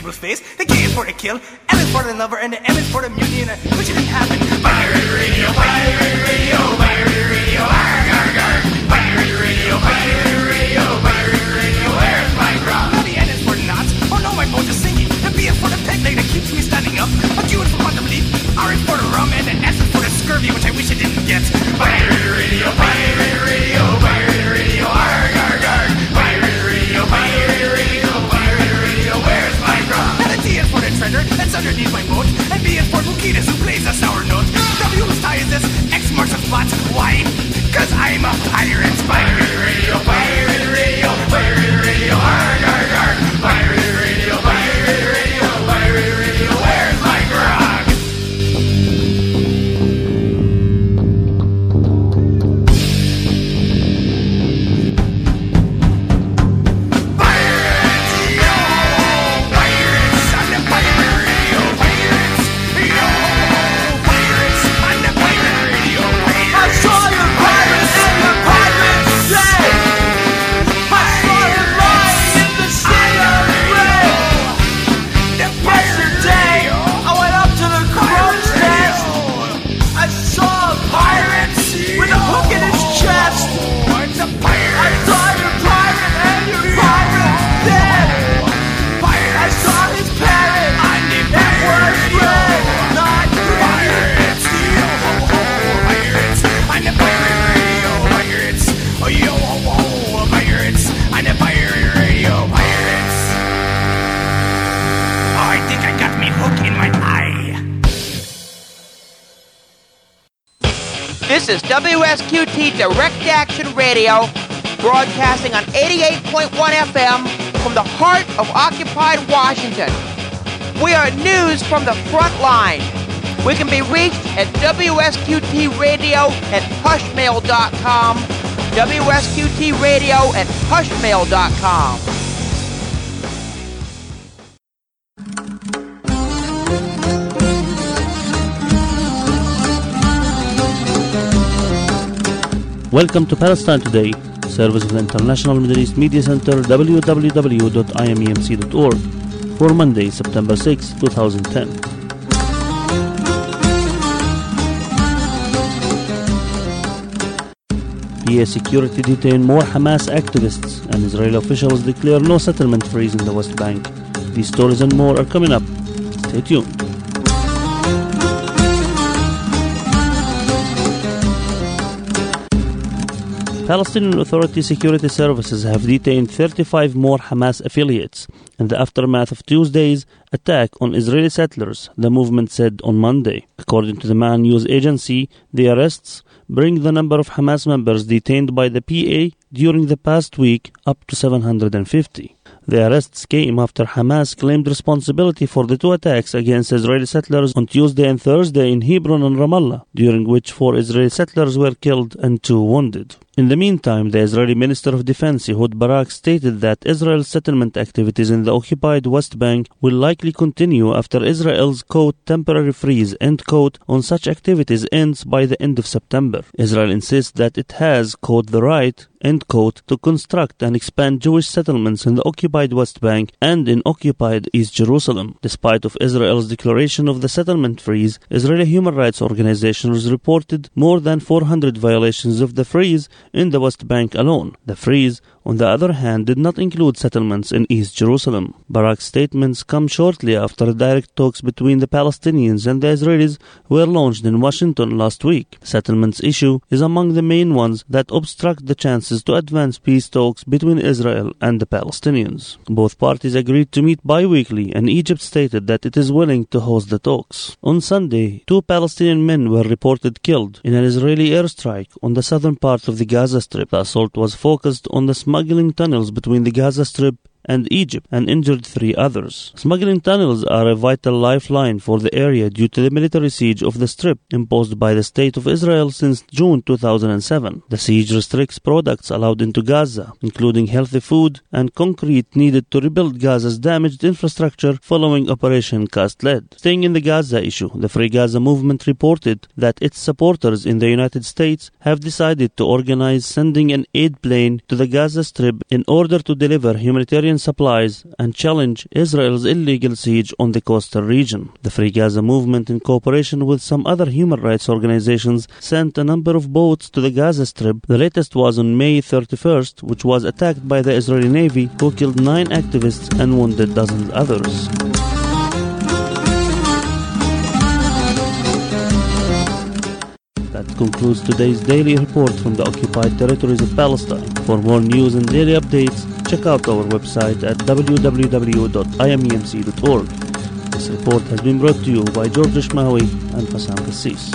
people's face. The K is for the kill, L is for the lover, and the M is for the mutiny, and which didn't happen. Pirate radio, pirate radio, pirate radio, arg, arg, arg. Pirate radio, pirate radio, pirate radio, where's my grog? Now the N is for knots, oh no, my boat is sinking. The B is for the peg leg that keeps me standing up. The Q is for quantum leap, R is for the rum, and the S is for the scurvy, which I wish I didn't get. Pirate radio, pirate radio, pirate radio, arg, arg, arg. Pirate radio, pirate radio, pirate radio, where's my grog? And the T is for the treasure that's underneath my boat, and B is for Bukitas who plays a sour note. W is tie is this, X marks the spot. Why? Cause I'm a pirate. Pirate radio, pirate radio, pirate radio, arg, arg, arg. Pirate radio, pirate radio, pirate radio, where's my grog? Pirates, yo! Pirates on the pirate radio, pirates, yo! Pirates on the pirate radio, pirates. I saw your pirates in the pirates day. I saw you lying in the sea of red. Yesterday, I went up to the crow's nest. I saw a pirate with a hook in his chest. I saw your pirate and your pirate dead. I saw his parrot. It was red, not green. Pirates on the pirate radio, pirates. Oh, yo, oh, oh, pirates on the pirate radio, pirates. Oh, I think I got me hook in my eye. This is WSQT Direct Action Radio, broadcasting on 88.1 FM from the heart of occupied Washington. We are news from the front line. We can be reached at WSQTradio@hushmail.com, WSQTradio@hushmail.com. Welcome to Palestine Today, service of the International Middle East Media Center, www.imemc.org, for Monday, September 6, 2010. PA security detained more Hamas activists, and Israeli officials declare no settlement freeze in the West Bank. These stories and more are coming up. Stay tuned. Palestinian Authority security services have detained 35 more Hamas affiliates in the aftermath of Tuesday's attack on Israeli settlers, the movement said on Monday. According to the MAN news agency, the arrests bring the number of Hamas members detained by the PA during the past week up to 750. The arrests came after Hamas claimed responsibility for the two attacks against Israeli settlers on Tuesday and Thursday in Hebron and Ramallah, during which 4 Israeli settlers were killed and 2 wounded. In the meantime, the Israeli Minister of Defense Ehud Barak stated that Israel's settlement activities in the occupied West Bank will likely continue after Israel's quote temporary freeze end quote on such activities ends by the end of September. Israel insists that it has quote the right end quote to construct and expand Jewish settlements in the occupied West Bank and in occupied East Jerusalem. Despite of Israel's declaration of the settlement freeze, Israeli human rights organizations reported more than 400 violations of the freeze in the West Bank alone. The freeze, on the other hand, did not include settlements in East Jerusalem. Barak's statements come shortly after direct talks between the Palestinians and the Israelis were launched in Washington last week. The settlements issue is among the main ones that obstruct the chances to advance peace talks between Israel and the Palestinians. Both parties agreed to meet bi-weekly, and Egypt stated that it is willing to host the talks. On Sunday, 2 Palestinian men were reported killed in an Israeli airstrike on the southern part of the Gaza Strip. The assault was focused on the smuggling tunnels between the Gaza Strip and Egypt and injured 3 others. Smuggling tunnels are a vital lifeline for the area due to the military siege of the Strip imposed by the State of Israel since June 2007. The siege restricts products allowed into Gaza, including healthy food and concrete needed to rebuild Gaza's damaged infrastructure following Operation Cast Lead. Staying in the Gaza issue, the Free Gaza movement reported that its supporters in the United States have decided to organize sending an aid plane to the Gaza Strip in order to deliver humanitarian humanitarian supplies and challenge Israel's illegal siege on the coastal region. The Free Gaza Movement, in cooperation with some other human rights organizations, sent a number of boats to the Gaza Strip. The latest was on May 31st, which was attacked by the Israeli Navy, who killed 9 activists and wounded dozens others. That concludes today's daily report from the occupied territories of Palestine. For more news and daily updates, check out our website at www.imemc.org. This report has been brought to you by George Ishmawi and Fassam Kassis.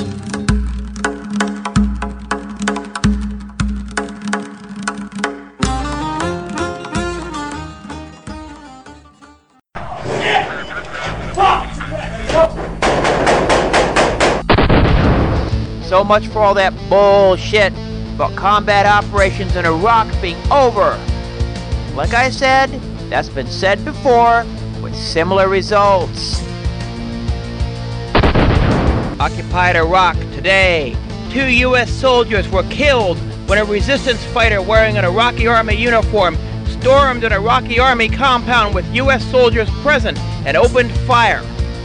So much for all that bullshit about combat operations in Iraq being over. Like I said, that's been said before with similar results. Occupied Iraq today. 2 U.S. soldiers were killed when a resistance fighter wearing an Iraqi army uniform stormed an Iraqi army compound with U.S. soldiers present and opened fire.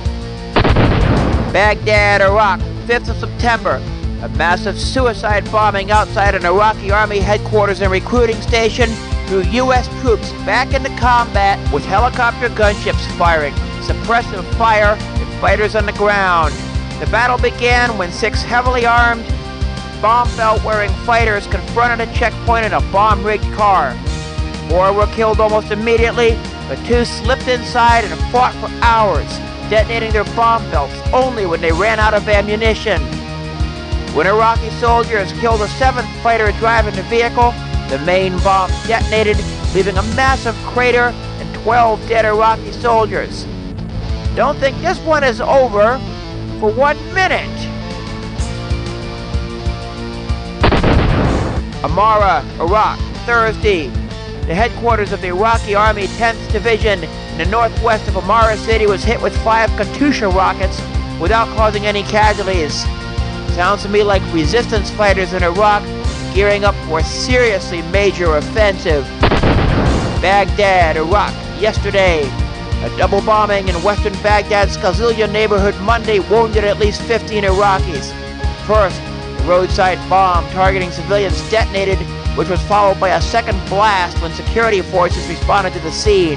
Baghdad, Iraq, 5th of September. A massive suicide bombing outside an Iraqi army headquarters and recruiting station threw U.S. troops back into combat with helicopter gunships firing suppressive fire at fighters on the ground. The battle began when 6 heavily armed, bomb belt-wearing fighters confronted a checkpoint in a bomb-rigged car. 4 were killed almost immediately, but 2 slipped inside and fought for hours, detonating their bomb belts only when they ran out of ammunition. When Iraqi soldiers killed a 7th fighter driving the vehicle, the main bomb detonated, leaving a massive crater and 12 dead Iraqi soldiers. Don't think this one is over for 1 minute. Amara, Iraq, Thursday. The headquarters of the Iraqi Army 10th Division in the northwest of Amara City was hit with 5 Katyusha rockets without causing any casualties. Sounds to me like resistance fighters in Iraq gearing up for a seriously major offensive. Baghdad, Iraq, yesterday. A double bombing in western Baghdad's Qazilia neighborhood Monday wounded at least 15 Iraqis. First, the roadside bomb targeting civilians detonated, which was followed by a second blast when security forces responded to the scene.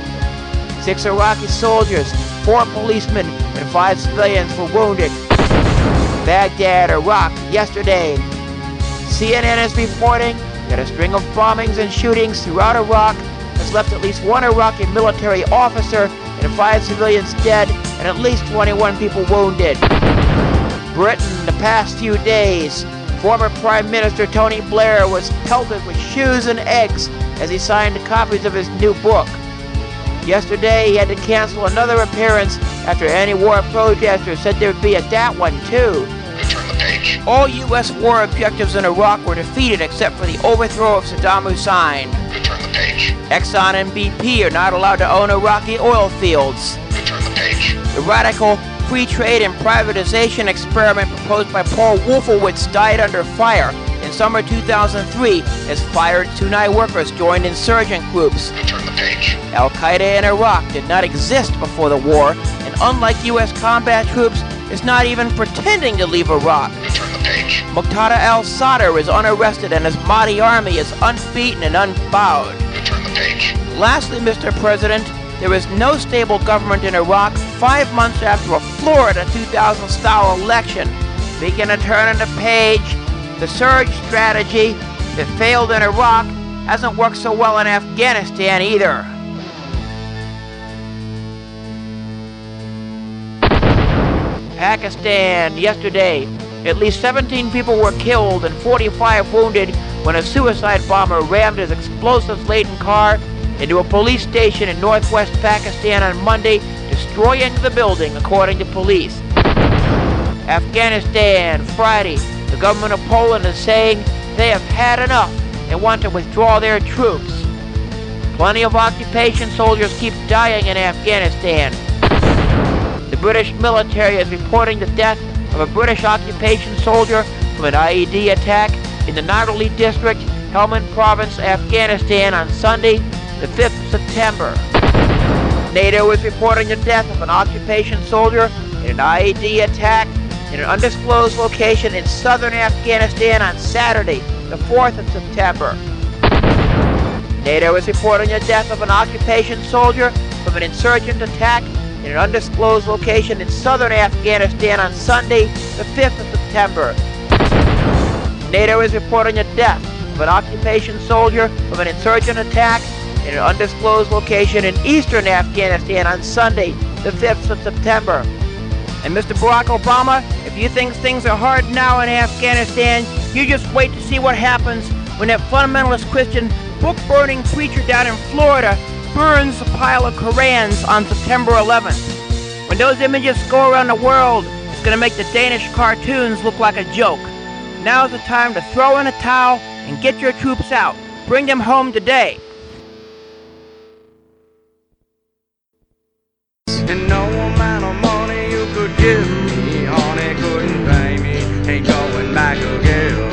6 Iraqi soldiers, 4 policemen, and 5 civilians were wounded. Baghdad, Iraq, yesterday. CNN is reporting that a string of bombings and shootings throughout Iraq has left at least 1 Iraqi military officer and 5 civilians dead and at least 21 people wounded. Britain, the past few days. Former Prime Minister Tony Blair was pelted with shoes and eggs as he signed copies of his new book. Yesterday, he had to cancel another appearance after anti-war protesters said there'd be that one too. Turn the page. All U.S. war objectives in Iraq were defeated except for the overthrow of Saddam Hussein. Turn the page. Exxon and BP are not allowed to own Iraqi oil fields. Turn the page. The radical free trade and privatization experiment proposed by Paul Wolfowitz died under fire in summer 2003 as fired Sunni workers joined insurgent groups. Turn the page. Al-Qaeda in Iraq did not exist before the war, and unlike U.S. combat troops, is not even pretending to leave Iraq. Turn the page. Muqtada al-Sadr is unarrested and his Mahdi army is unbeaten and unbowed. Turn the page. Lastly, Mr. President, there is no stable government in Iraq 5 months after a Florida 2000-style election. Speaking of turning the page, the surge strategy that failed in Iraq hasn't worked so well in Afghanistan either. Pakistan, yesterday. At least 17 people were killed and 45 wounded when a suicide bomber rammed his explosives-laden car into a police station in northwest Pakistan on Monday, destroying the building, according to police. Afghanistan, Friday. The government of Poland is saying they have had enough and want to withdraw their troops. Plenty of occupation soldiers keep dying in Afghanistan. The British military is reporting the death of a British occupation soldier from an IED attack in the Naroli district, Helmand province, Afghanistan on Sunday, the 5th of September. NATO is reporting the death of an occupation soldier in an IED attack in an undisclosed location in southern Afghanistan on Saturday, the 4th of September. NATO is reporting the death of an occupation soldier from an insurgent attack in an undisclosed location in southern Afghanistan on Sunday, the 5th of September. NATO is reporting the death of an occupation soldier from an insurgent attack in an undisclosed location in eastern Afghanistan on Sunday, the 5th of September. And Mr. Barack Obama, if you think things are hard now in Afghanistan, you just wait to see what happens when that fundamentalist Christian book-burning preacher down in Florida burns a pile of Korans on September 11th. When those images go around the world, it's going to make the Danish cartoons look like a joke. Now's the time to throw in a towel and get your troops out. Bring them home today. And no amount of money you could give me, honey, couldn't pay me, ain't going back again.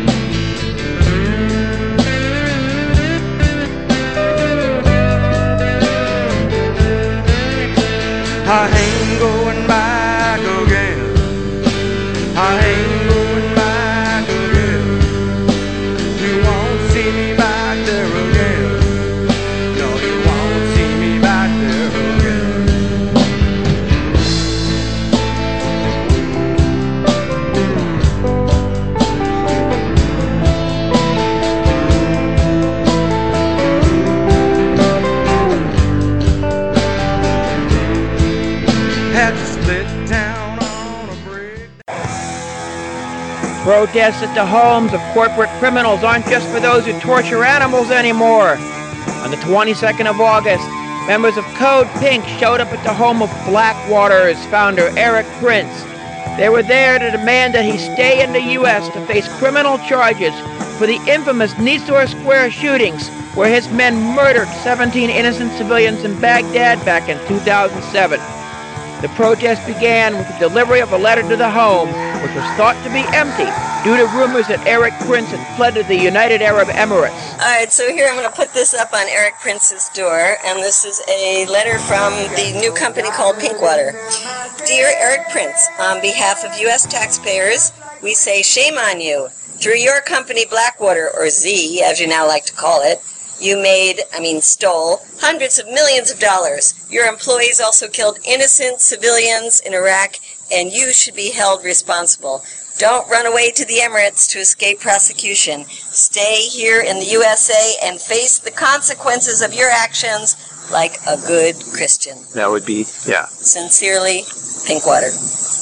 I ain't going back again. I ain't going back again. You won't see me back there again. No, you won't see me back there again. Had to split down on a brick. Protests at the homes of corporate criminals aren't just for those who torture animals anymore. On the 22nd of August, members of Code Pink showed up at the home of Blackwater's founder, Eric Prince. They were there to demand that he stay in the U.S. to face criminal charges for the infamous Nisour Square shootings, where his men murdered 17 innocent civilians in Baghdad back in 2007. The protest began with the delivery of a letter to the home, which was thought to be empty due to rumors that Eric Prince had fled to the United Arab Emirates. All right, so here I'm going to put this up on Eric Prince's door, and this is a letter from the new company called Pinkwater. Dear Eric Prince, on behalf of U.S. taxpayers, we say shame on you. Through your company Blackwater, or Z, as you now like to call it, you stole hundreds of millions of dollars. Your employees also killed innocent civilians in Iraq, and you should be held responsible. Don't run away to the Emirates to escape prosecution. Stay here in the USA and face the consequences of your actions like a good Christian. That would be, yeah. Sincerely, Pinkwater.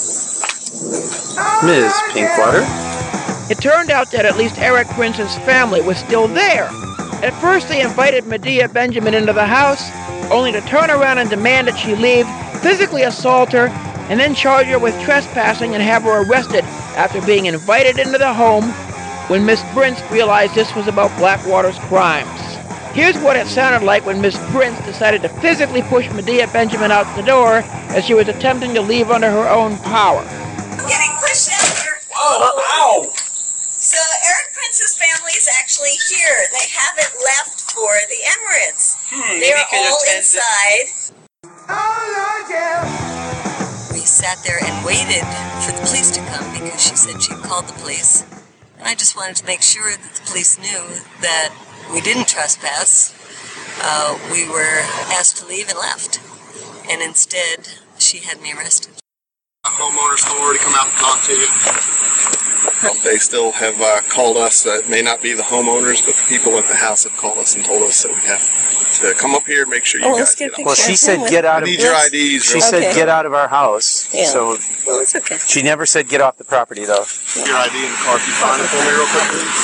Ms. Pinkwater? It turned out that at least Eric Prince's family was still there. At first, they invited Medea Benjamin into the house, only to turn around and demand that she leave, physically assault her, and then charge her with trespassing and have her arrested after being invited into the home when Miss Prince realized this was about Blackwater's crimes. Here's what it sounded like when Miss Prince decided to physically push Medea Benjamin out the door as she was attempting to leave under her own power. I'm getting pushed out here. Ow! So Eric Prince's family is actually here. They haven't left for the Emirates. They're all inside. Oh, Lord, yeah. We sat there and waited for the police to come because she said she called the police. And I just wanted to make sure that the police knew that we didn't trespass. We were asked to leave and left. And instead, she had me arrested. Homeowners have already come out and talked to you. They still have called us. It may not be the homeowners, but the people at the house have called us and told us that we have to come up here and make sure you guys get up. Well, she said get out of. I need your IDs. She said get out of our house. Yeah. So Well, it's okay. she never said get off the property, though. Your ID in the car. Can you find it for me real quick, please?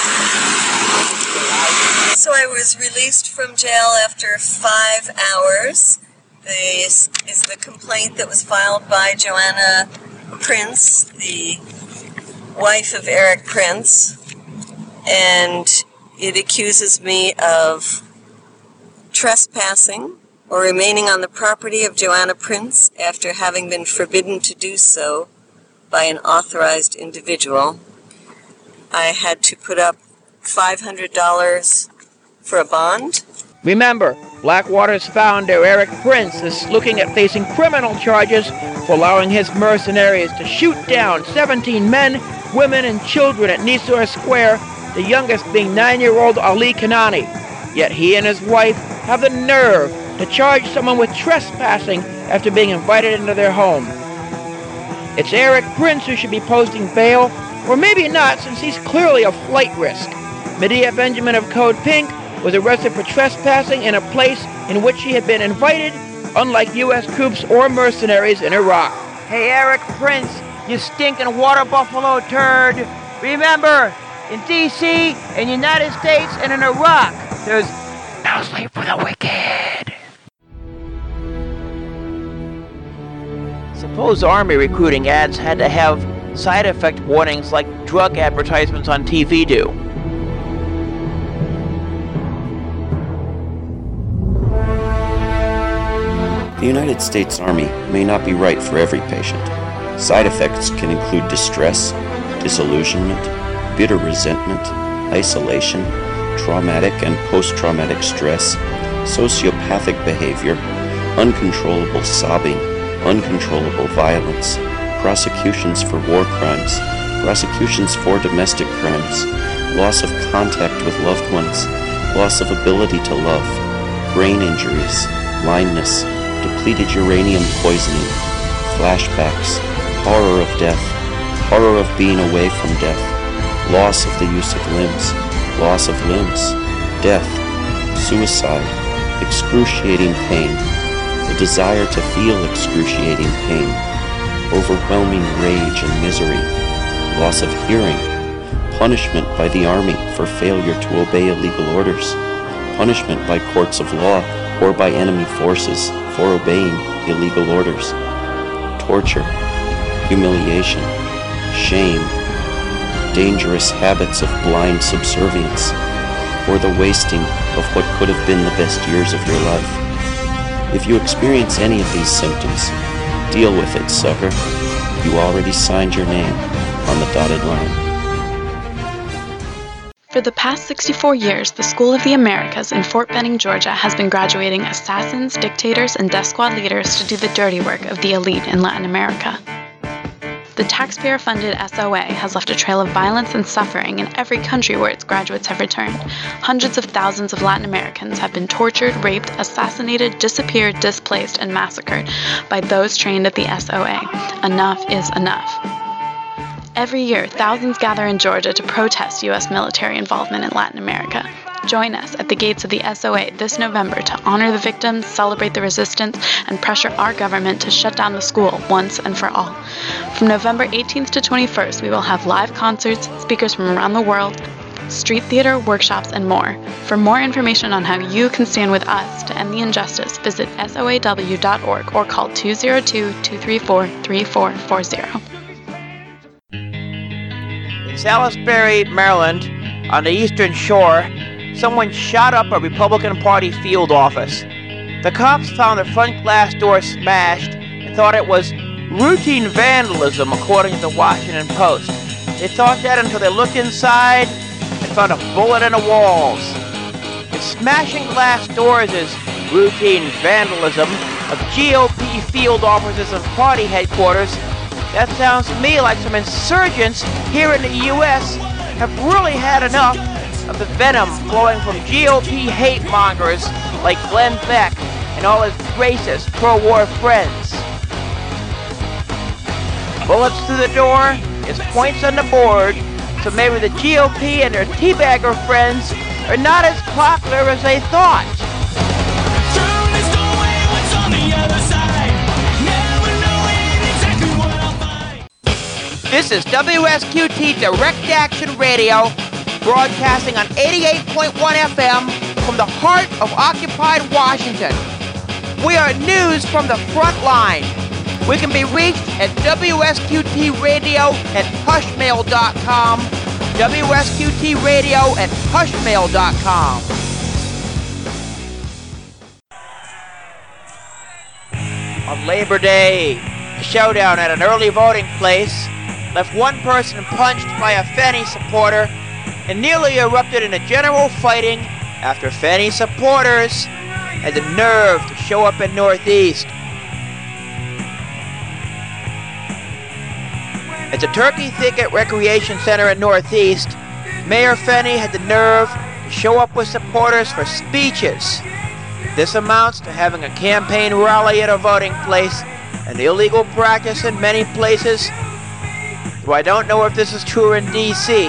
So I was released from jail after 5 hours. This is the complaint that was filed by Joanna Prince, the wife of Eric Prince, and it accuses me of trespassing or remaining on the property of Joanna Prince after having been forbidden to do so by an authorized individual. I had to put up $500 for a bond. Remember, Blackwater's founder, Eric Prince, is looking at facing criminal charges for allowing his mercenaries to shoot down 17 men, women, and children at Nisour Square, the youngest being 9-year-old Ali Kanani. Yet he and his wife have the nerve to charge someone with trespassing after being invited into their home. It's Eric Prince who should be posting bail, or maybe not, since he's clearly a flight risk. Medea Benjamin of Code Pink was arrested for trespassing in a place in which he had been invited, unlike U.S. troops or mercenaries in Iraq. Hey, Eric Prince, you stinking water buffalo turd. Remember, in D.C., in the United States, and in Iraq, there's no sleep for the wicked. Suppose Army recruiting ads had to have side effect warnings like drug advertisements on TV do. The United States Army may not be right for every patient. Side effects can include distress, disillusionment, bitter resentment, isolation, traumatic and post-traumatic stress, sociopathic behavior, uncontrollable sobbing, uncontrollable violence, prosecutions for war crimes, prosecutions for domestic crimes, loss of contact with loved ones, loss of ability to love, brain injuries, blindness, depleted uranium poisoning, flashbacks, horror of death, horror of being away from death, loss of the use of limbs, loss of limbs, death, suicide, excruciating pain, the desire to feel excruciating pain, overwhelming rage and misery, loss of hearing, punishment by the Army for failure to obey illegal orders, punishment by courts of law or by enemy forces for obeying illegal orders, torture, humiliation, shame, dangerous habits of blind subservience, or the wasting of what could have been the best years of your life. If you experience any of these symptoms, deal with it, sucker. You already signed your name on the dotted line. For the past 64 years, the School of the Americas in Fort Benning, Georgia has been graduating assassins, dictators, and death squad leaders to do the dirty work of the elite in Latin America. The taxpayer-funded SOA has left a trail of violence and suffering in every country where its graduates have returned. Hundreds of thousands of Latin Americans have been tortured, raped, assassinated, disappeared, displaced, and massacred by those trained at the SOA. Enough is enough. Every year, thousands gather in Georgia to protest U.S. military involvement in Latin America. Join us at the gates of the SOA this November to honor the victims, celebrate the resistance, and pressure our government to shut down the school once and for all. From November 18th to 21st, we will have live concerts, speakers from around the world, street theater, workshops, and more. For more information on how you can stand with us to end the injustice, visit soaw.org or call 202-234-3440. In Salisbury, Maryland, on the Eastern Shore, someone shot up a Republican Party field office. The cops found the front glass door smashed and thought it was routine vandalism, according to the Washington Post. They thought that until they looked inside and found a bullet in the walls. If smashing glass doors is routine vandalism of GOP field offices and party headquarters, that sounds to me like some insurgents here in the U.S. have really had enough of the venom flowing from GOP hate mongers like Glenn Beck and all his racist pro-war friends. Bullets through the door is points on the board, so maybe the GOP and their teabagger friends are not as popular as they thought. This is WSQT Direct Action Radio, broadcasting on 88.1 FM from the heart of occupied Washington. We are news from the front line. We can be reached at WSQTradio@hushmail.com, WSQTradio@hushmail.com. On Labor Day, a showdown at an early voting place left one person punched by a Fannie supporter and nearly erupted in a general fighting after Fannie supporters had the nerve to show up in Northeast. At the Turkey Thicket Recreation Center in Northeast, Mayor Fenney had the nerve to show up with supporters for speeches. This amounts to having a campaign rally at a voting place, an illegal practice in many places, though I don't know if this is true in D.C.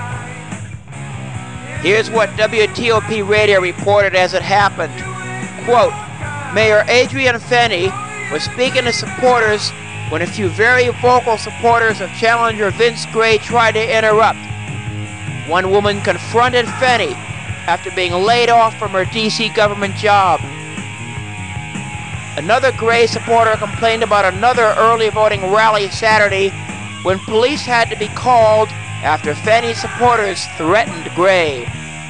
Here's what WTOP Radio reported as it happened. Quote, Mayor Adrian Fenney was speaking to supporters when a few very vocal supporters of challenger Vince Gray tried to interrupt. One woman confronted Fenney after being laid off from her D.C. government job. Another Gray supporter complained about another early voting rally Saturday when police had to be called after Fenney supporters threatened Gray.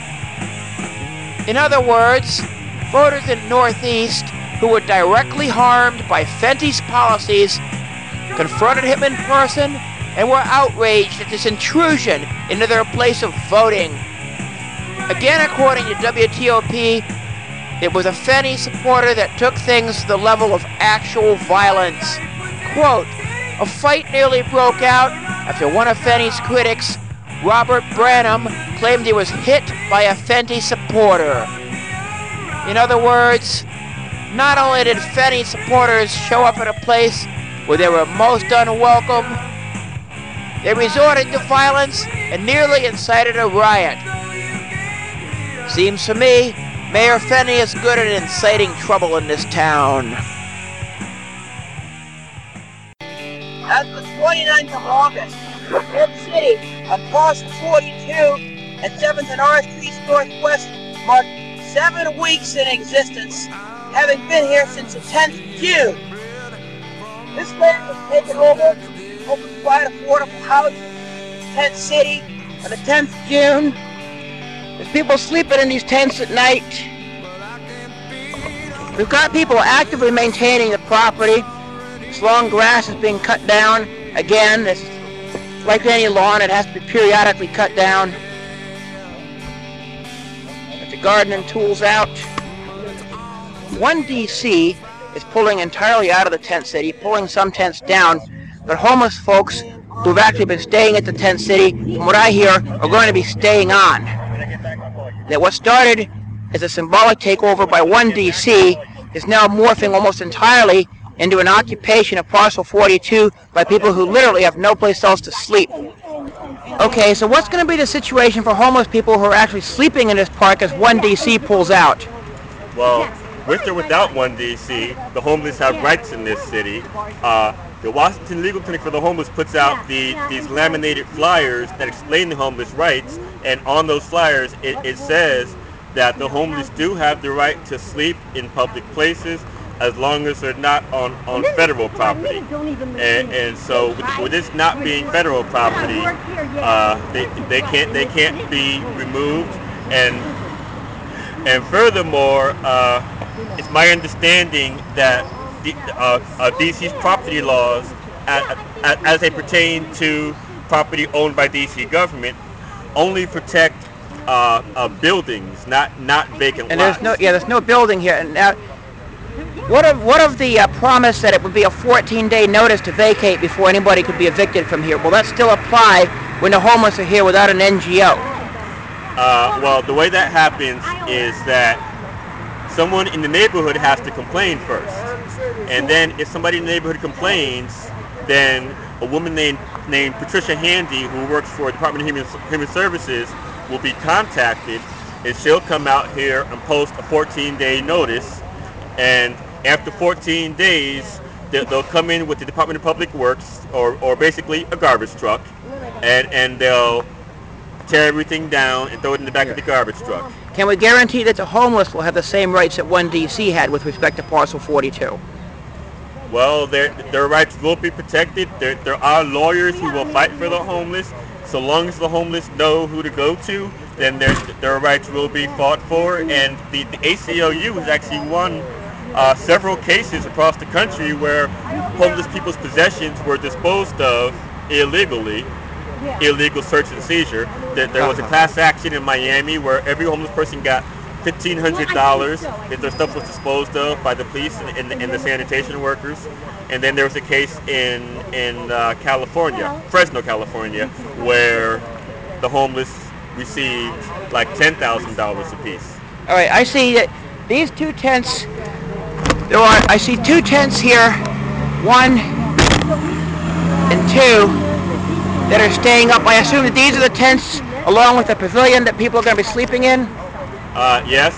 In other words, voters in Northeast who were directly harmed by Fenney's policies confronted him in person and were outraged at this intrusion into their place of voting. Again, according to WTOP, it was a Fenney supporter that took things to the level of actual violence. Quote, a fight nearly broke out after one of Fenney's critics, Robert Branham, claimed he was hit by a Fenney supporter. In other words, not only did Fenney supporters show up at a place where they were most unwelcome, they resorted to violence and nearly incited a riot. Seems to me, Mayor Fenney is good at inciting trouble in this town. As of the 29th of August, Ebb City on parcel 42 and 7th and R Street Northwest marked 7 weeks in existence, having been here since the 10th of June. This land was taken over to provide affordable housing in the tent city on the 10th of June. There's people sleeping in these tents at night. We've got people actively maintaining the property. This long grass is being cut down. Again, it's like any lawn, it has to be periodically cut down. Get the gardening tools out. One DC is pulling entirely out of the tent city, pulling some tents down, but homeless folks who've actually been staying at the tent city, from what I hear, are going to be staying on. That what started as a symbolic takeover by one DC is now morphing almost entirely into an occupation of parcel 42 by people who literally have no place else to sleep. Okay, so what's going to be the situation for homeless people who are actually sleeping in this park as one DC pulls out? Well, with or without one DC, the homeless have rights in this city. The Washington Legal Clinic for the Homeless puts out these laminated flyers that explain the homeless rights, and on those flyers it says that the homeless do have the right to sleep in public places as long as they're not on federal property. And so with this not being federal property, they can't be removed. And furthermore, it's my understanding that DC's property laws, as they pertain to property owned by DC government, only protect buildings, not vacant and lots. there's no building here. And now, what of the promise that it would be a 14-day notice to vacate before anybody could be evicted from here? Will that still apply when the homeless are here without an NGO? Well, the way that happens is that someone in the neighborhood has to complain first. And then if somebody in the neighborhood complains, then a woman named Patricia Handy, who works for the Department of Human Services, will be contacted, and she'll come out here and post a 14-day notice. And after 14 days, they'll come in with the Department of Public Works, or basically a garbage truck, and they'll tear everything down and throw it in the back of the garbage truck. Can we guarantee that the homeless will have the same rights that one DC had with respect to parcel 42? Well, their rights will be protected. There are lawyers who will fight for the homeless. So long as the homeless know who to go to, then their rights will be fought for. And the ACLU has actually won several cases across the country where homeless people's possessions were disposed of illegally, illegal search and seizure. There was a class action in Miami where every homeless person got $1,500 if their stuff was disposed of by the police and the sanitation workers. And then there was a case in California, Fresno, California, where the homeless received like $10,000 apiece. All right, I see that these two tents. I see two tents here, 1 and 2, that are staying up. I assume that these are the tents along with the pavilion that people are going to be sleeping in? Yes.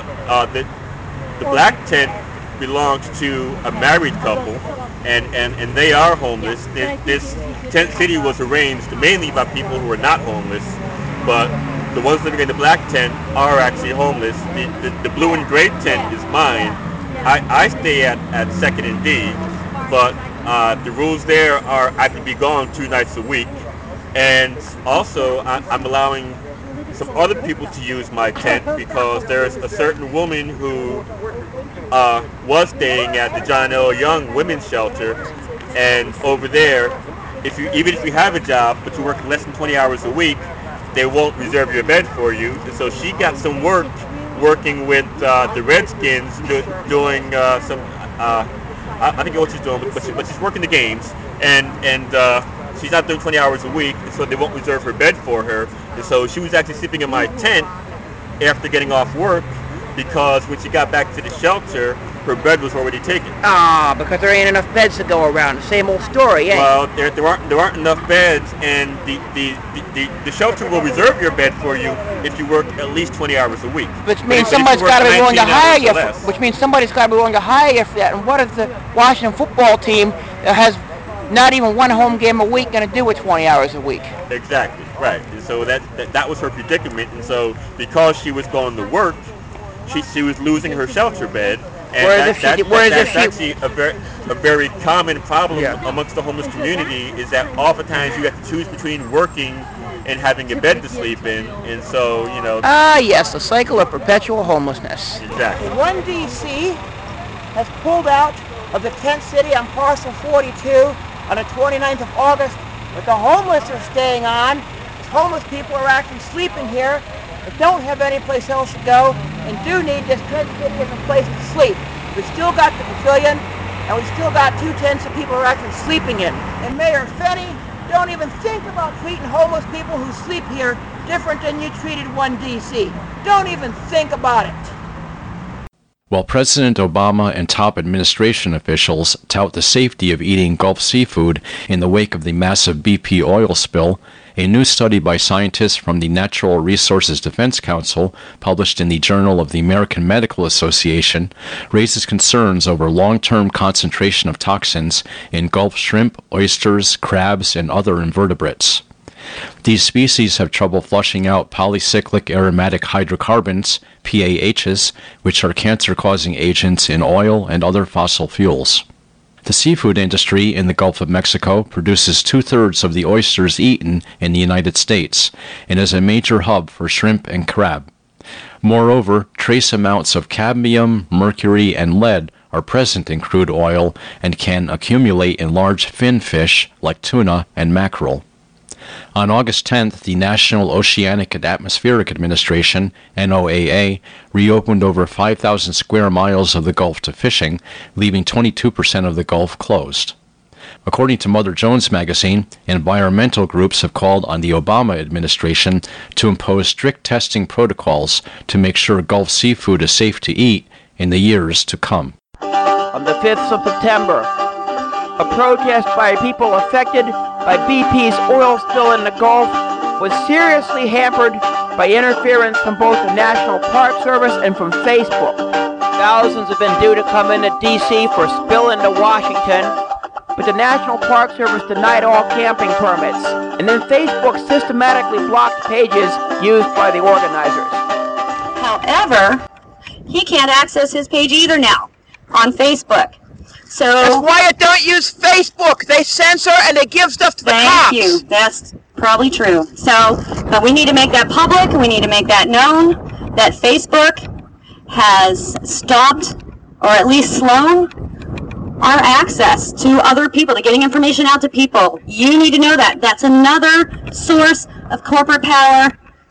The black tent belongs to a married couple, and they are homeless. This tent city was arranged mainly by people who are not homeless, but the ones living in the black tent are actually homeless. The blue and gray tent is mine. I stay at 2nd and D, but the rules there are I can be gone 2 nights a week. And also, I'm allowing some other people to use my tent because there's a certain woman who was staying at the John L. Young Women's Shelter, and over there, even if you have a job but you work less than 20 hours a week, they won't reserve your bed for you. And so she got some work working with the Redskins, doing some. I don't know what she's doing, but she's working the games, and she's not doing 20 hours a week, and so they won't reserve her bed for her. And so she was actually sleeping in my tent after getting off work because when she got back to the shelter, her bed was already taken. Because there ain't enough beds to go around. The same old story, eh? Well, there aren't enough beds, and the shelter will reserve your bed for you if you work at least 20 hours a week. Which means somebody's got to be willing to hire you. Which means somebody's got to be willing to hire you for that. And what is the Washington football team that has not even one home game a week going to do with 20 hours a week? Exactly, right. And so that was her predicament. And so because she was going to work, she was losing her shelter bed. And that's actually a very common problem amongst the homeless community, is that oftentimes you have to choose between working and having a bed to sleep in. And so, yes, the cycle of perpetual homelessness. Exactly. 1DC has pulled out of the tent city on parcel 42 on the 29th of August, but the homeless are staying on. Homeless people are actually sleeping here, but don't have any place else to go, and do need this tent city as a place to sleep. We still got the pavilion, and we still got 2 tents that people are actually sleeping in. And Mayor Fenney, don't even think about treating homeless people who sleep here different than you treated 1DC. Don't even think about it. While President Obama and top administration officials tout the safety of eating Gulf seafood in the wake of the massive BP oil spill, a new study by scientists from the Natural Resources Defense Council, published in the Journal of the American Medical Association, raises concerns over long-term concentration of toxins in Gulf shrimp, oysters, crabs, and other invertebrates. These species have trouble flushing out polycyclic aromatic hydrocarbons, PAHs, which are cancer-causing agents in oil and other fossil fuels. The seafood industry in the Gulf of Mexico produces 2/3 of the oysters eaten in the United States and is a major hub for shrimp and crab. Moreover, trace amounts of cadmium, mercury, and lead are present in crude oil and can accumulate in large fin fish like tuna and mackerel. On August 10th, the National Oceanic and Atmospheric Administration, NOAA, reopened over 5,000 square miles of the Gulf to fishing, leaving 22% of the Gulf closed. According to Mother Jones magazine, environmental groups have called on the Obama administration to impose strict testing protocols to make sure Gulf seafood is safe to eat in the years to come. On the 5th of September, a protest by people affected by BP's oil spill in the Gulf was seriously hampered by interference from both the National Park Service and from Facebook. Thousands have been due to come into D.C. for spill into Washington, but the National Park Service denied all camping permits, and then Facebook systematically blocked pages used by the organizers. However, he can't access his page either now on Facebook. So that's why I don't use Facebook. They censor and they give stuff to the cops. Thank you. That's probably true. So, but we need to make that public. We need to make that known that Facebook has stopped, or at least slowed, our access to other people, to getting information out to people. You need to know that. That's another source of corporate power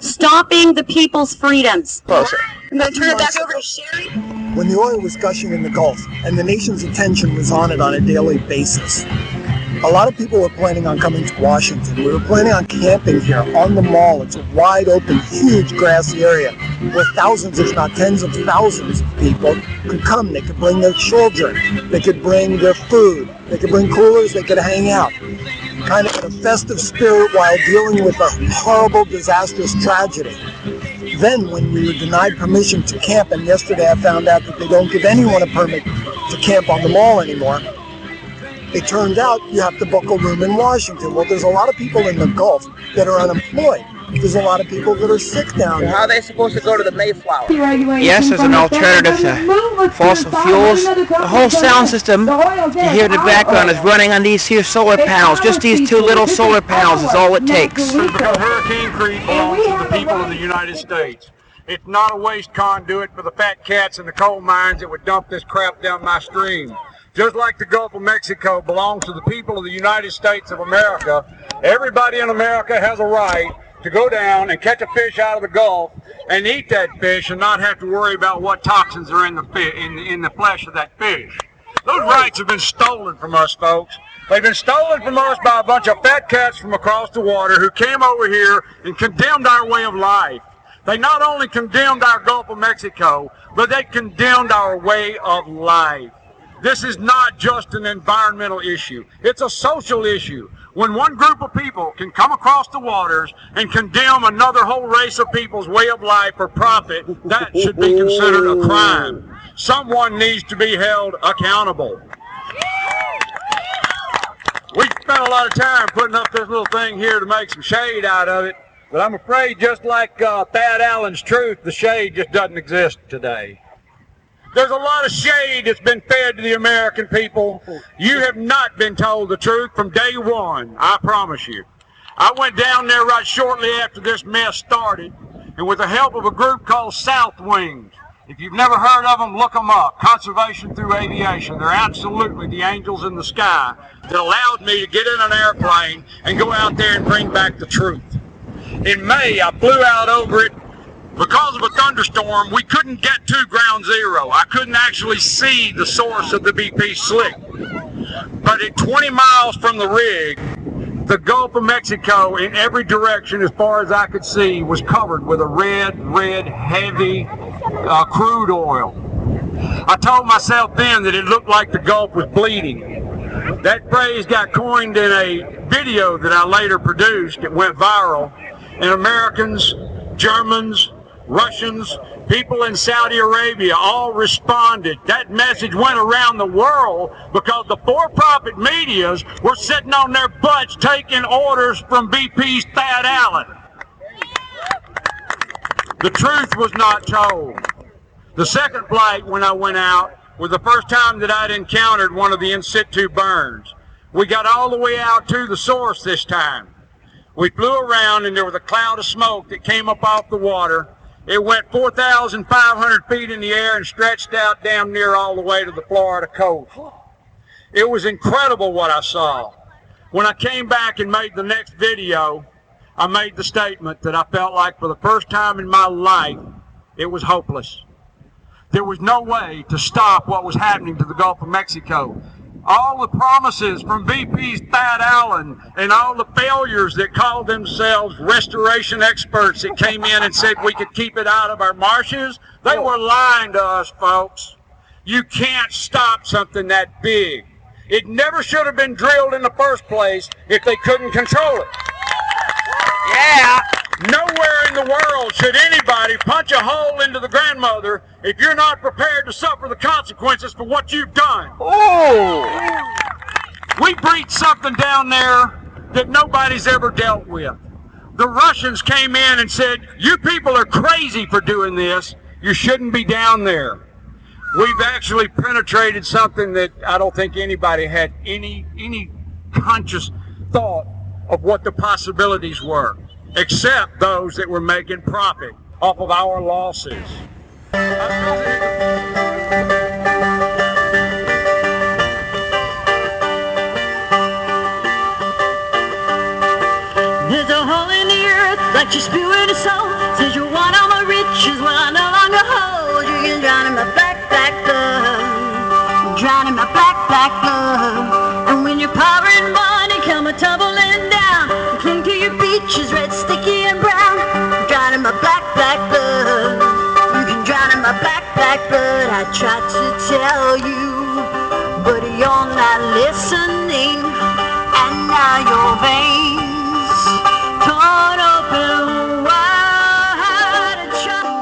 stopping the people's freedoms. Closer. I'm going to turn it back over to Sherry. When the oil was gushing in the Gulf and the nation's attention was on it on a daily basis, a lot of people were planning on coming to Washington. We were planning on camping here on the mall. It's a wide open, huge grassy area where thousands, if not tens of thousands of people could come. They could bring their children. They could bring their food. They could bring coolers. They could hang out. Kind of in a festive spirit while dealing with a horrible, disastrous tragedy. Then, when we were denied permission to camp, and yesterday I found out that they don't give anyone a permit to camp on the mall anymore, it turned out you have to book a room in Washington. Well, there's a lot of people in the Gulf that are unemployed. There's a lot of people that are sick down here. How are they supposed to go to the Mayflower? Yes, as an alternative to fossil fuels. The whole sound system you hear in the background is running on these here solar panels. Just these two little solar panels is all it takes. Because Hurricane Creek belongs to the people of the United States. It's not a waste conduit for the fat cats in the coal mines that would dump this crap down my stream. Just like the Gulf of Mexico belongs to the people of the United States of America, everybody in America has a right to go down and catch a fish out of the Gulf and eat that fish and not have to worry about what toxins are in the flesh of that fish. Those rights have been stolen from us, folks. They've been stolen from us by a bunch of fat cats from across the water who came over here and condemned our way of life. They not only condemned our Gulf of Mexico, but they condemned our way of life. This is not just an environmental issue. It's a social issue. When one group of people can come across the waters and condemn another whole race of people's way of life for profit, that should be considered a crime. Someone needs to be held accountable. We spent a lot of time putting up this little thing here to make some shade out of it, but I'm afraid just like Thad Allen's truth, the shade just doesn't exist today. There's a lot of shade that's been fed to the American people. You have not been told the truth from day one, I promise you. I went down there right shortly after this mess started, and with the help of a group called South Wings. If you've never heard of them, look them up. Conservation Through Aviation. They're absolutely the angels in the sky that allowed me to get in an airplane and go out there and bring back the truth. In May, I flew out over it. Because of a thunderstorm, we couldn't get to ground zero. I couldn't actually see the source of the BP slick. But at 20 miles from the rig, the Gulf of Mexico in every direction, as far as I could see, was covered with a red, heavy crude oil. I told myself then that it looked like the Gulf was bleeding. That phrase got coined in a video that I later produced. It went viral. And Americans, Germans, Russians, people in Saudi Arabia all responded. That message went around the world because the for-profit medias were sitting on their butts taking orders from BP's Thad Allen. The truth was not told. The second flight when I went out was the first time that I'd encountered one of the in-situ burns. We got all the way out to the source this time. We flew around and there was a cloud of smoke that came up off the water. It went 4,500 feet in the air and stretched out damn near all the way to the Florida coast. It was incredible what I saw. When I came back and made the next video, I made the statement that I felt like for the first time in my life, it was hopeless. There was no way to stop what was happening to the Gulf of Mexico. All the promises from BP's Thad Allen and all the failures that called themselves restoration experts that came in and said we could keep it out of our marshes, they were lying to us, folks. You can't stop something that big. It never should have been drilled in the first place if they couldn't control it. Yeah. Nowhere in the world should anybody punch a hole into the grandmother if you're not prepared to suffer the consequences for what you've done. Oh! We breached something down there that nobody's ever dealt with. The Russians came in and said, you people are crazy for doing this. You shouldn't be down there. We've actually penetrated something that I don't think anybody had any conscious thought of what the possibilities were, except those that were making profit off of our losses. There's a hole in the earth that that you're spewing a soul. Says you want all my riches, well I no longer hold. You can drown in my black, black blood. Drown in my black, black blood. And when your power and money come a tumbling down, you cling to your beaches, red, sticky and brown. Drown in my black, black blood. You can drown in my black, black blood. I tried to tell you, but you're not listening. And now your veins torn open wide and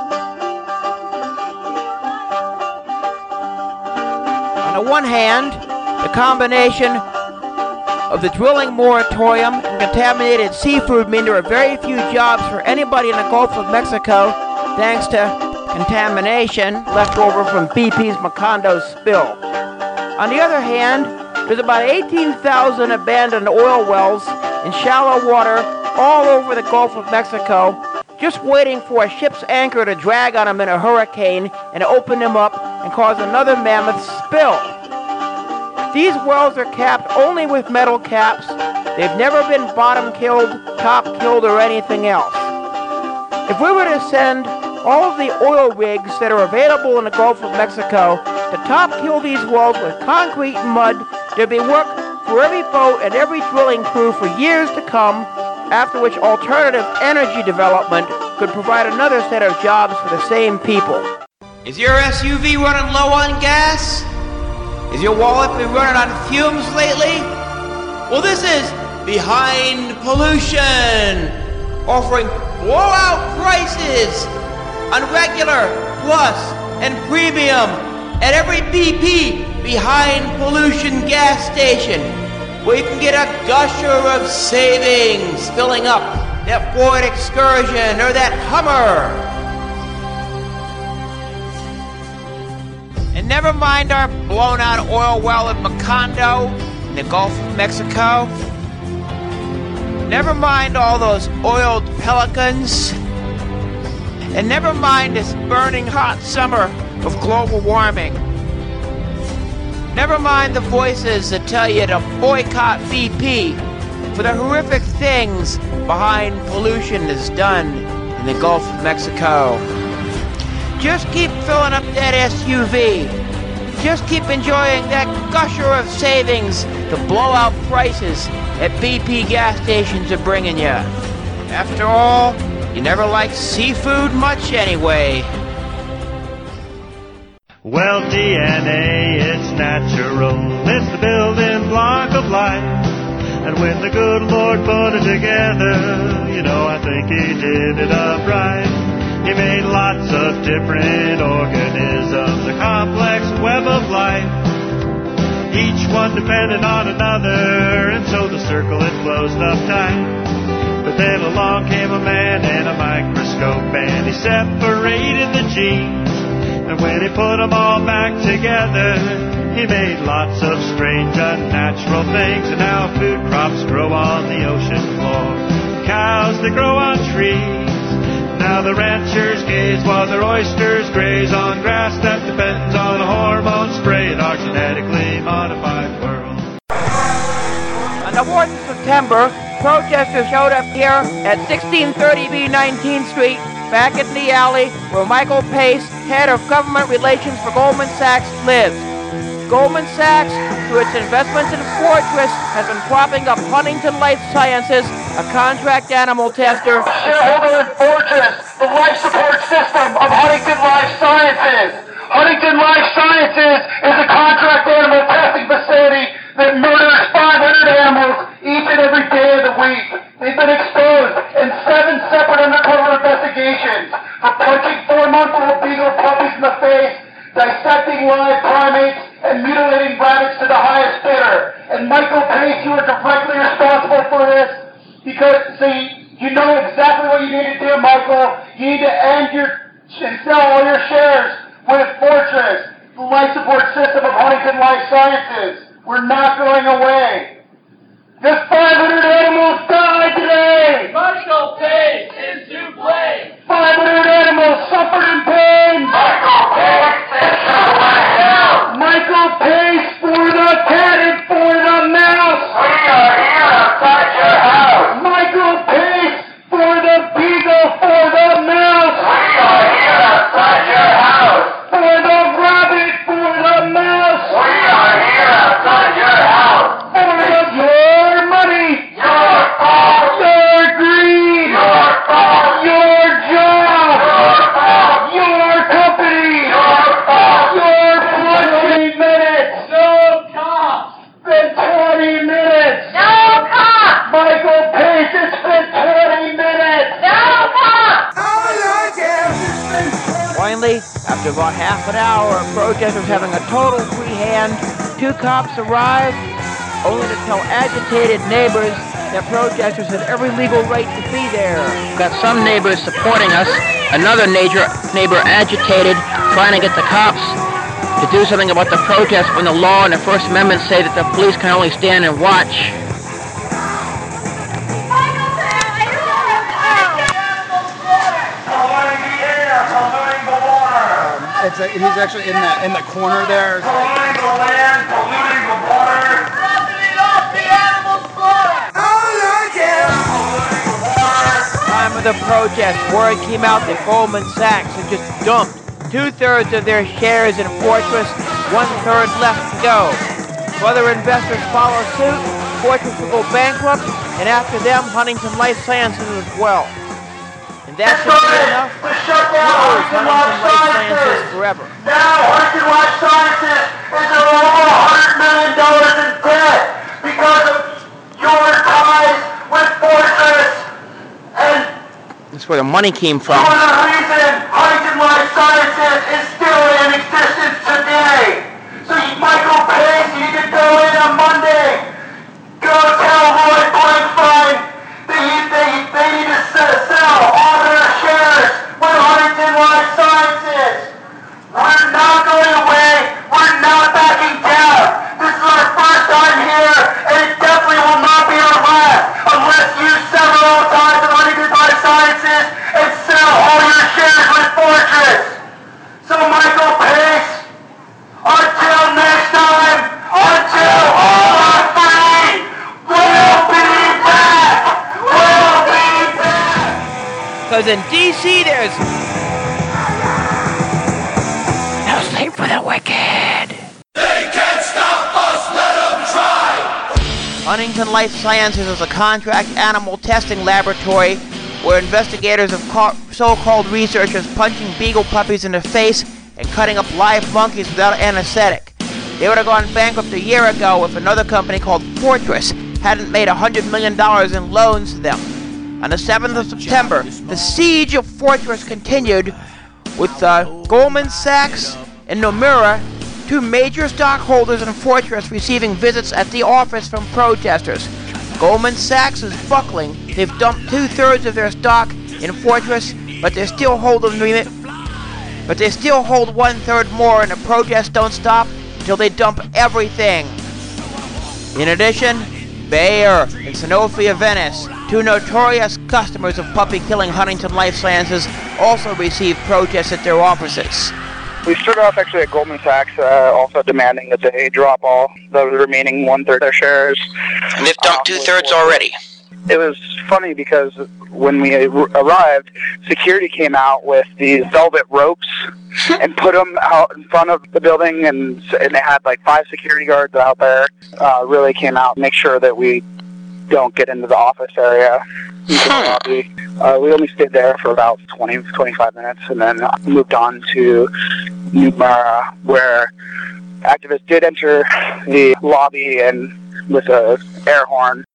On the one hand, the combination of the drilling moratorium and contaminated seafood mean there are very few jobs for anybody in the Gulf of Mexico thanks to contamination left over from BP's Macondo spill. On the other hand, there's about 18,000 abandoned oil wells in shallow water all over the Gulf of Mexico, just waiting for a ship's anchor to drag on them in a hurricane and open them up and cause another mammoth spill. These wells are capped only with metal caps. They've never been bottom killed, top killed, or anything else. If we were to send all of the oil rigs that are available in the Gulf of Mexico to top kill these wells with concrete and mud, there'd be work for every boat and every drilling crew for years to come, after which alternative energy development could provide another set of jobs for the same people. Is your SUV running low on gas? Is your wallet been running on fumes lately? Well, this is Behind Pollution, offering blowout prices on regular, plus, and premium at every BP Behind Pollution gas station, where you can get a gusher of savings filling up that Ford Excursion or that Hummer. And never mind our blown-out oil well in Macondo in the Gulf of Mexico. Never mind all those oiled pelicans. And never mind this burning hot summer of global warming. Never mind the voices that tell you to boycott BP for the horrific things Behind Pollution has done in the Gulf of Mexico. Just keep filling up that SUV. Just keep enjoying that gusher of savings the blowout prices at BP gas stations are bringing you. After all, you never liked seafood much anyway. Well, DNA, it's natural. It's the building block of life. And when the good Lord put it together, you know, I think He did it up right. He made lots of different organisms, a complex web of life, each one dependent on another, and so the circle it closed up tight. But then along came a man and a microscope, and he separated the genes. And when he put them all back together, he made lots of strange, unnatural things. And now food crops grow on the ocean floor, cows that grow on trees. Now the ranchers gaze while their oysters graze on grass that depends on a hormone spray in our genetically modified world. On the 4th of September, protesters showed up here at 1630 B 19th Street, back in the alley where Michael Pace, head of government relations for Goldman Sachs, lives. Goldman Sachs, through its investments in Fortress, has been propping up Huntington Life Sciences, a contract animal tester. Shareholder in Fortress, the life support system of Huntington Life Sciences. Huntington Life Sciences is a contract animal testing facility that murders 500 animals each and every day of the week. They've been exposed in 7 separate undercover investigations for punching 4-month-old beagle puppies in the face, dissecting live primates, and mutilating rabbits to the highest bidder. And Michael Pace, you are directly responsible for this because, see, you know exactly what you need to do, Michael. You need to end and sell all your shares with Fortress, the life support system of Huntington Life Sciences. We're not going away. Just 500 animals died today. Michael Pace is to blame. 500 animals suffered in pain. Michael Pace is to blame. Michael Pace for the cat and for the mouse. We are here outside your house. Michael Pace for the beef Finally, after about half an hour of protesters having a total free hand, 2 cops arrived, only to tell agitated neighbors that protesters had every legal right to be there. Got some neighbors supporting us, another neighbor agitated, trying to get the cops to do something about the protest when the law and the First Amendment say that the police can only stand and watch. He's actually in the corner there. Polluting the land, polluting the water. Profiting off the animal slaughter. Time of the protest, word came out that Goldman Sachs had just dumped 2/3 of their shares in Fortress, 1/3 left to go. If other investors follow suit, Fortress will go bankrupt, and after them, Huntington Life Sciences as well. And that should be enough to shut down Huntington Life Sciences forever. Now Huntington Life Sciences is over $100 million in debt because of your ties with Fortress. And That's where the money came from. for the reason Huntington Life Sciences is still in existence today. So Michael Pace, you need to go in on Monday. Go tell Roy Blankfein they need to sell all their shares with Huntington Life Sciences. We're not going away. We're not backing down. This is our first time here, and it definitely will not be our last unless you sever all ties with Huntington Life Sciences and sell all your shares with Fortress. So Michael Pace, until next time, until all are free, we'll be back. We'll be back. Because in D.C. there's no sleep for the wicked. They can't stop us, let them try. Huntington Life Sciences is a contract animal testing laboratory where investigators of so-called researchers punching beagle puppies in the face and cutting up live monkeys without anesthetic. They would have gone bankrupt a year ago if another company called Fortress hadn't made $100 million in loans to them. On the 7th of September, the siege of Fortress continued with Goldman Sachs and Nomura, 2 major stockholders in Fortress, receiving visits at the office from protesters. Goldman Sachs is buckling. They've dumped 2/3 of their stock in Fortress, but they still hold 1/3 more, and the protests don't stop until they dump everything. In addition, Bayer and Sanofi of Venice, 2 notorious customers of puppy-killing Huntington Life Sciences, also received protests at their offices. We started off actually at Goldman Sachs, also demanding that they drop all the remaining 1/3 of their shares. And they've dumped 2/3 already. It was funny because when we arrived, security came out with these velvet ropes and put them out in front of the building, and they had like 5 security guards out there. Really came out, make sure that we don't get into the office area. We only stayed there for about 20-25 minutes, and then moved on to Nomura, where activists did enter the lobby and with a air horn.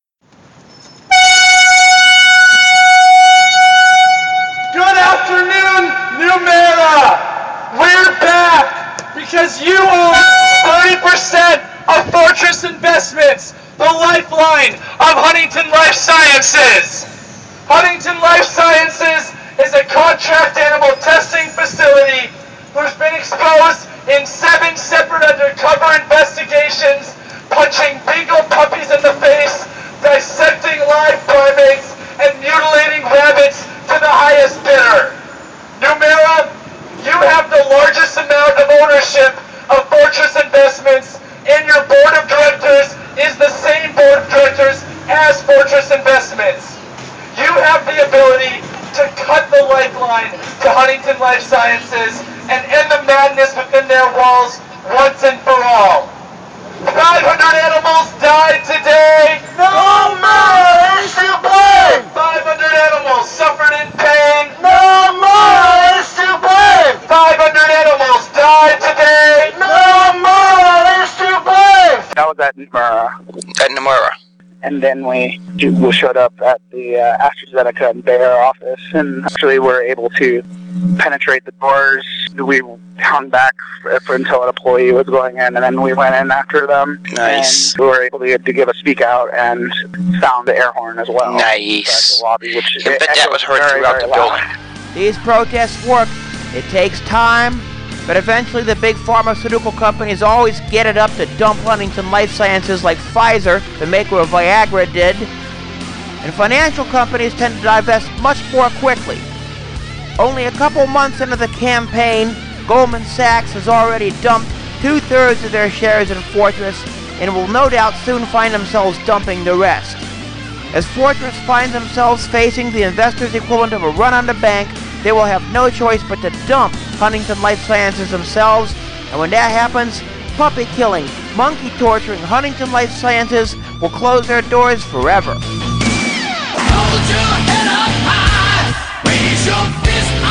Good afternoon, Nomura. We're back because you own 30% of Fortress Investments, the lifeline of Huntington Life Sciences. Huntington Life Sciences is a contract animal testing facility who's been exposed in 7 separate undercover investigations, punching beagle puppies in the face, dissecting live primates, and mutilating rabbits to the highest bidder. Nomura, you have the largest amount of ownership of Fortress Investments, and your board of directors is the same board of directors as Fortress Investments. You have the ability to cut the lifeline to Huntington Life Sciences and end the madness within their walls once and for all. 500 animals died today. No more is to blame. 500 animals suffered in pain. No more is to blame. 500 animals died today. No more is to blame. That was at Nomura. And then we showed up at the AstraZeneca and Bayer office, and actually were able to penetrate the doors. We hung back until an employee was going in, and then we went in after them. Nice. And we were able to give a speak out and sound the air horn as well. Nice. At the lobby, which I bet that was heard throughout the building. These protests work. It takes time, but eventually the big pharmaceutical companies always get it up to dump Huntington Life Sciences like Pfizer, the maker of Viagra, did. And financial companies tend to divest much more quickly. Only a couple months into the campaign, Goldman Sachs has already dumped 2/3 of their shares in Fortress and will no doubt soon find themselves dumping the rest. As Fortress finds themselves facing the investors' equivalent of a run on the bank, they will have no choice but to dump Huntington Life Sciences themselves, and when that happens, puppy killing, monkey torturing Huntington Life Sciences will close their doors forever. Hold your head up high, raise your fist